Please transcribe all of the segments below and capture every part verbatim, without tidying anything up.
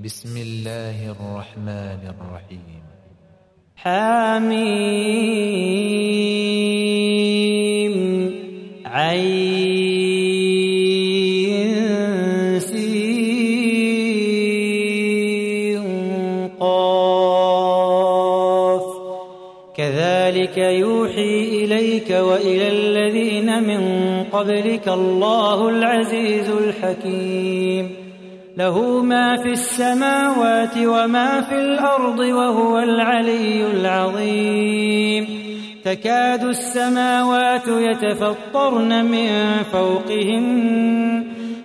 بسم الله الرحمن الرحيم. حميم عين سين قاف كذلك يوحي إليك وإلى الذين من قبلك الله العزيز الحكيم له ما في السماوات وما في الأرض وهو العلي العظيم تكاد السماوات يتفطرن من فوقهن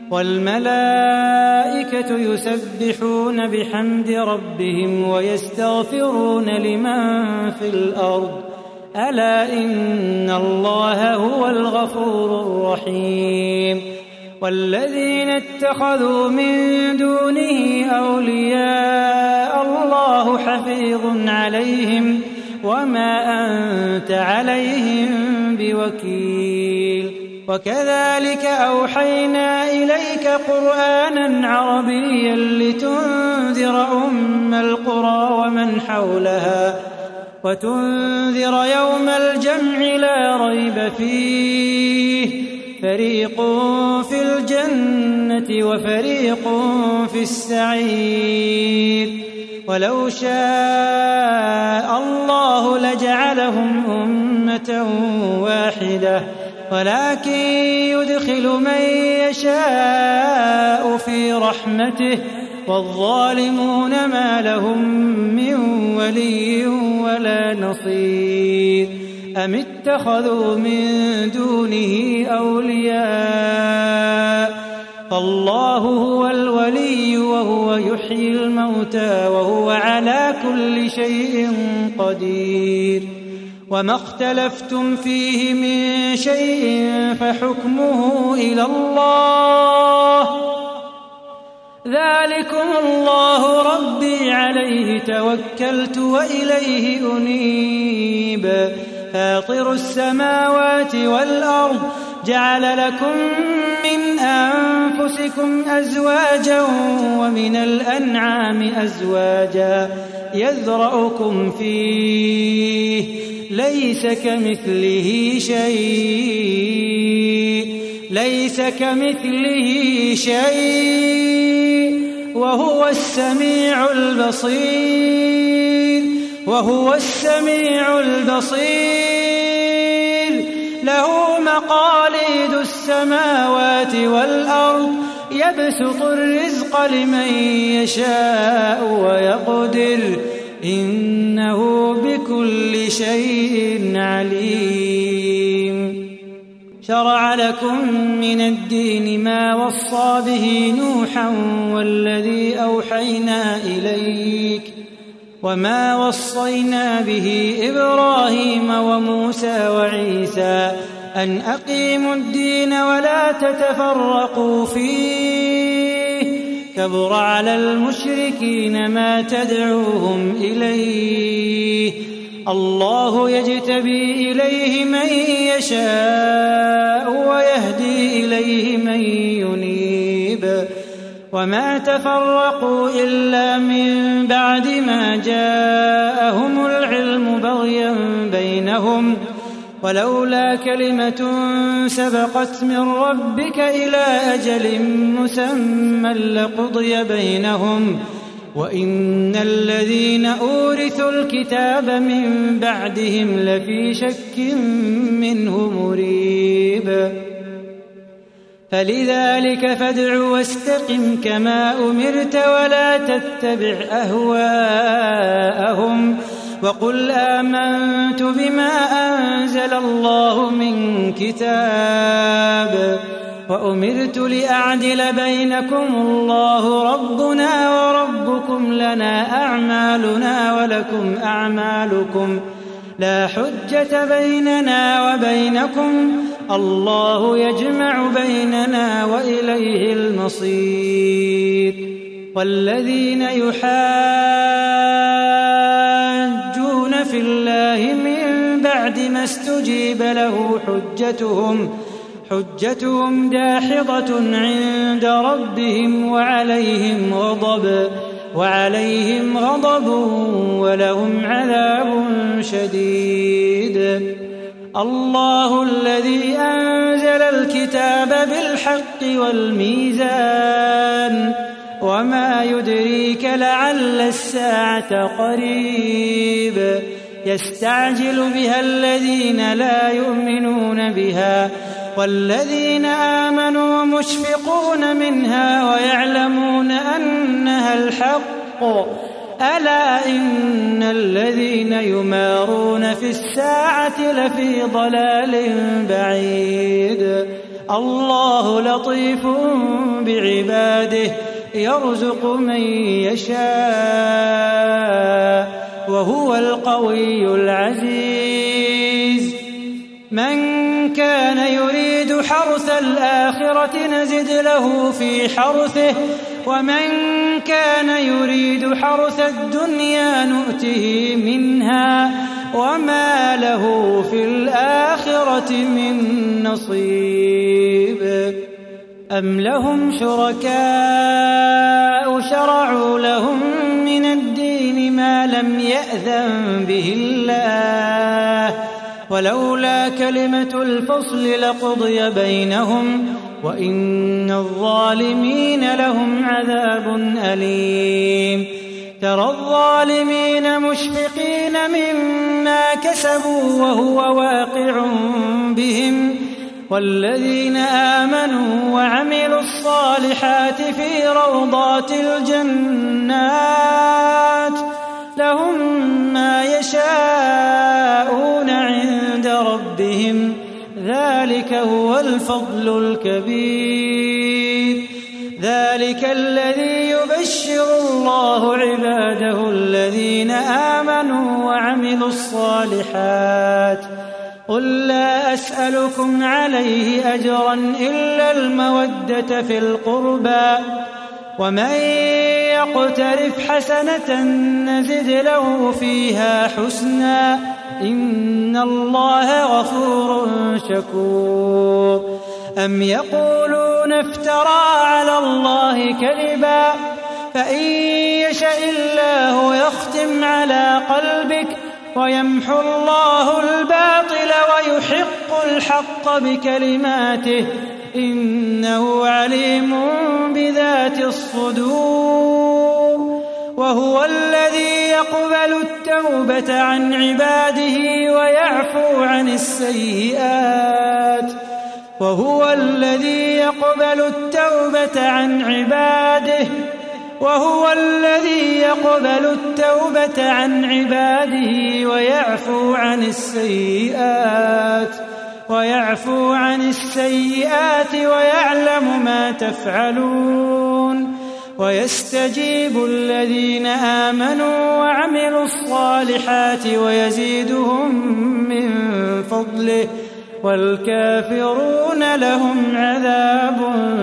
والملائكة يسبحون بحمد ربهم ويستغفرون لمن في الأرض ألا إن الله هو الغفور الرحيم والذين اتخذوا من دونه أولياء الله حفيظ عليهم وما أنت عليهم بوكيل وكذلك أوحينا إليك قرآنا عربيا لتنذر أم القرى ومن حولها وتنذر يوم الجمع لا ريب فيه فريق في الجنة وفريق في السعير ولو شاء الله لجعلهم أمة واحدة ولكن يدخل من يشاء في رحمته والظالمون ما لهم من ولي ولا نصير أم اتخذوا من دونه أولياء فالله هو الولي وهو يحيي الموتى وهو على كل شيء قدير وما اختلفتم فيه من شيء فحكمه إلى الله ذلكم الله ربي عليه توكلت وإليه أنيب فاطر السماوات والأرض جعل لكم من أنفسكم أزواجا ومن الأنعام أزواجا يذرأكم فيه ليس كمثله شيء ليس كمثله شيء وهو السميع البصير وهو السميع البصير له مقاليد السماوات والأرض يبسط الرزق لمن يشاء ويقدر إنه بكل شيء عليم شرع لكم من الدين ما وصى به نوحا والذي أوحينا إليك وما وصينا به إبراهيم وموسى وعيسى أن أقيموا الدين ولا تتفرقوا فيه كبر على المشركين ما تدعوهم إليه الله يجتبي إليه من يشاء ويهدي إليه من ينيب وما تفرقوا إلا من بعد ما جاءهم العلم بغيا بينهم ولولا كلمة سبقت من ربك إلى أجل مسمى لقضي بينهم وإن الذين أورثوا الكتاب من بعدهم لفي شك منه مريب فلذلك فادع واستقم كما أمرت ولا تتبع أهواءهم وقل آمنت بما أنزل الله من كتاب وأمرت لأعدل بينكم الله ربنا وربكم لنا أعمالنا ولكم أعمالكم لا حجة بيننا وبينكم الله يجمع بيننا وإليه المصير والذين يحاجون في الله من بعد ما استجيب له حجتهم حجتهم داحضة عند ربهم وعليهم غضب وعليهم غضب ولهم عذاب شديد. الله الذي أنزل الكتاب بالحق والميزان وما يدريك لعل الساعة قريب يستعجل بها الذين لا يؤمنون بها والذين آمنوا مشفقون منها ويعلمون أنها الحق ألا إن الذين يمارون في الساعة لفي ضلال بعيد. الله لطيف بعباده يرزق من يشاء وهو القوي العزيز. من كان يريد حرث الآخرة نزد له في حرثه ومن كان يريد حرث الدنيا نؤته منها وما له في الآخرة من نصيب. أم لهم شركاء شرعوا لهم من الدين ما لم يأذن به الله ولولا كلمة الفصل لقضي بينهم وإن الظالمين لهم عذاب أليم. ترى الظالمين مشفقين مما كسبوا وهو واقع بهم والذين آمنوا وعملوا الصالحات في روضات الجنات لهم ما يشاءون عند ربهم ذلك هو الفضل الكبير. ذلك الذي يبشر الله عباده الذين آمنوا وعملوا الصالحات. قل لا أسألكم عليه أجرا إلا المودة في القربى ومن يقترف حسنة نزد له فيها حسنا إن الله غفور شكور. أم يقولون افترى على الله كذبا فإن يشاء الله يختم على قلبك ويمحو الله الباطل ويحق الحق بكلماته إنه عليم بذات الصدور. وهو الذي يقبل التوبة عن عباده ويعفو عن السيئات وهو الذي يقبل التوبة عن عباده وهو الذي يقبل التوبة عن عباده ويعفو عن السيئات ويعفو عن السيئات ويعلم ما تفعلون ويستجيب الذين آمنوا وعملوا الصالحات ويزيدهم من فضله والكافرون لهم عذاب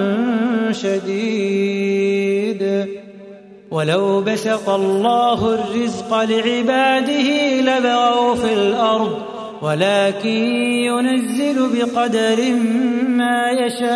شديد. ولو بسط الله الرزق لعباده لبغوا في الأرض ولكن ينزل بقدر ما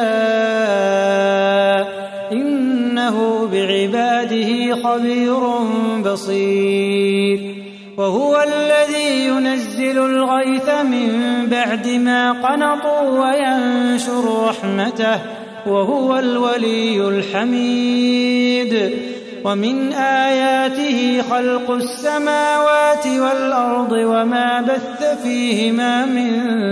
يشاء إنه بعباده خبير بصير. وهو الذي ينزل الغيث من بعد ما قنطوا وينشر رحمته وهو الولي الحميد. ومن آياته خلق السماوات والأرض وما بث فيهما من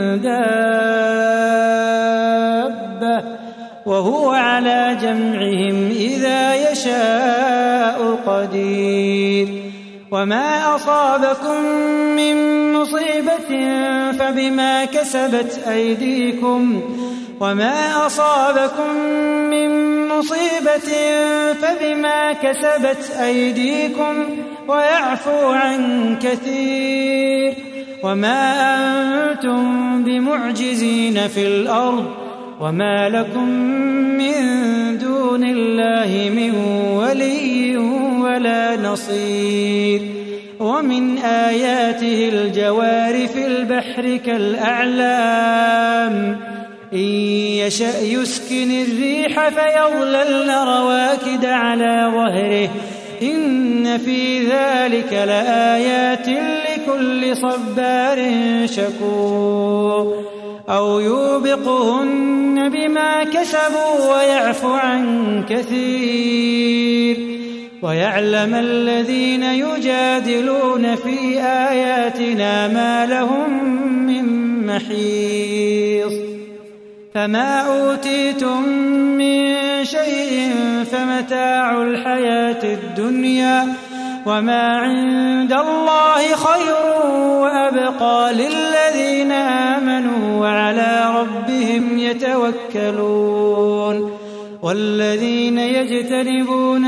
دابة وهو على جمعهم إذا يشاء قدير. وما أصابكم من مصيبة فبما كسبت أيديكم وما أصابكم من مصيبة فبما كسبت أيديكم ويعفو عن كثير. وما أنتم بمعجزين في الأرض وما لكم من دون الله من ولي ولا نصير. ومن آياته الجوار في البحر كالأعلام إن يشأ يسكن الريح فيظللن رواكد على ظهره إن في ذلك لآيات لكل صبار شكور أو يوبقهن بما كسبوا ويعفو عن كثير ويعلم الذين يجادلون في آياتنا ما لهم من محيص فما أوتيتم من شيء فمتاع الحياة الدنيا وما عند الله خير وأبقى للذين آمنوا وعلى ربهم يتوكلون والذين يجتنبون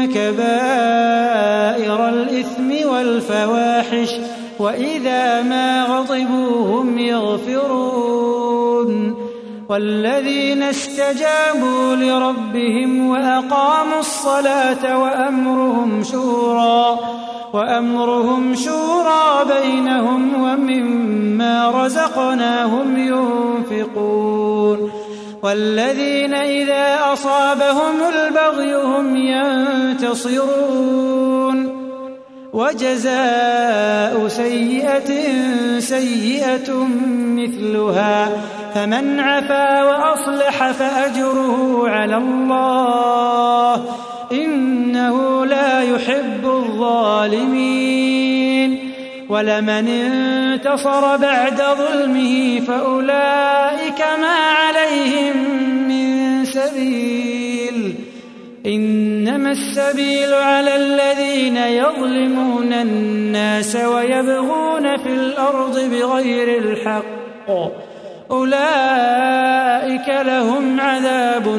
كبائر الإثم والفواحش وإذا ما غضبوا هم يغفرون والذين استجابوا لربهم وأقاموا الصلاة وأمرهم شورى وأمرهم شورى بينهم ومما رزقناهم ينفقون والذين إذا أصابهم البغي هم ينتصرون وجزاء سيئة سيئة مثلها فمن عفا وأصلح فأجره على الله إنه لا يحب الظالمين ولمن انتصر بعد ظلمه فأولئك ما عليهم من سبيل إنما السبيل على الذين يظلمون الناس ويبغون في الأرض بغير الحق أولئك لهم عذاب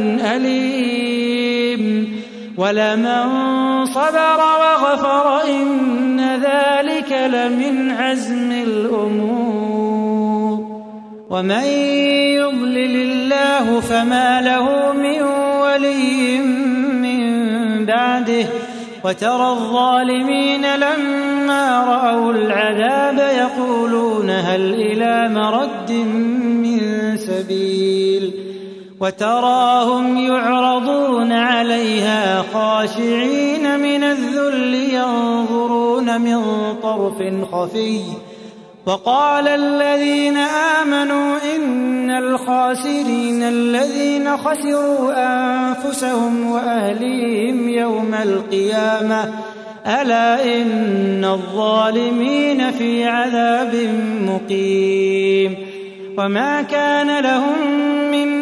أليم ولمن صبر وغفر إن ذلك لمن عزم الأمور ومن يضلل الله فما له من ولي من بعده وترى الظالمين لما رأوا العذاب يقولون هل إلى مرد من سبيل وتراهم يعرضون عليها خاشعين من الذل ينظرون من طرف خفي وقال الذين آمنوا إن الخاسرين الذين خسروا أنفسهم وأهليهم يوم القيامة ألا إن الظالمين في عذاب مقيم وما كان لهم من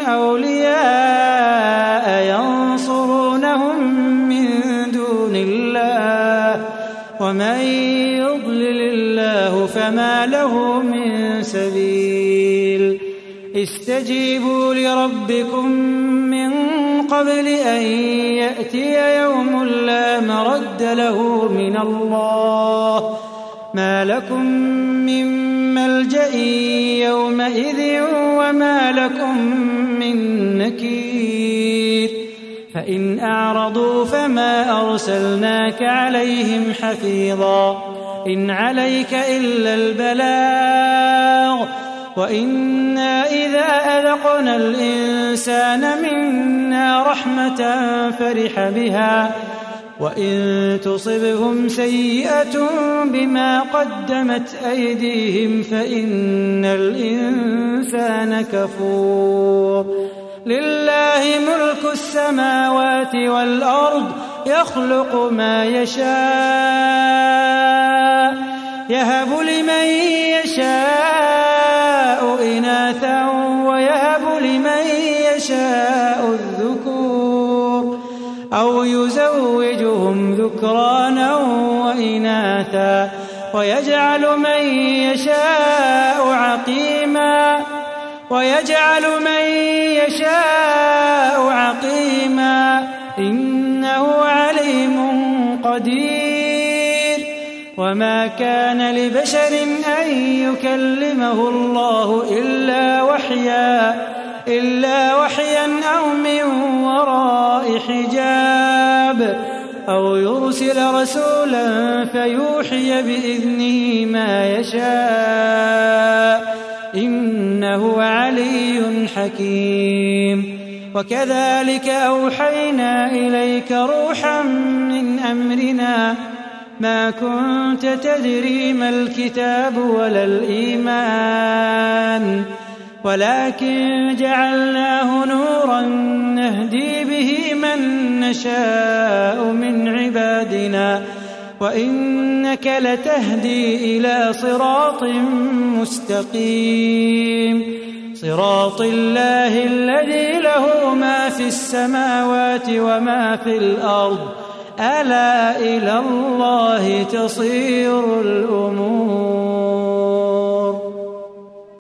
أولياء ينصرونهم من دون الله ومن يضلل الله فما له من سبيل استجيبوا لربكم من قبل أن يأتي يوم لا مرد له من الله ما لكم من ملجأ يومئذ وما لكم من نكير فإن أعرضوا فما أرسلناك عليهم حفيظا إن عليك إلا البلاغ وإنا إذا أذقنا الإنسان منا رحمة فرح بها وإن تصبهم سيئة بما قدمت أيديهم فإن الإنسان كفور لله ملك السماوات والأرض يخلق ما يشاء يهب لمن يشاء إناثا ويهب لمن يشاء الذكور أو يزوجهم ذكرانا وإناثا ويجعل من يشاء عقيما ويجعل من يشاء عقيما إنه عليم قدير وما كان لبشر أن يكلمه الله إلا وحيا إلا وحيا أو من وراء حجاب أو يرسل رسولا فيوحي بإذنه ما يشاء إنه علي حكيم وكذلك أوحينا إليك روحا من أمرنا ما كنت تدري ما الكتاب ولا الإيمان ولكن جعلناه نورا نهدي به من نشاء من عبادنا وإنك لتهدي إلى صراط مستقيم صراط الله الذي له ما في السماوات وما في الأرض ألا إلى الله تصير الأمور.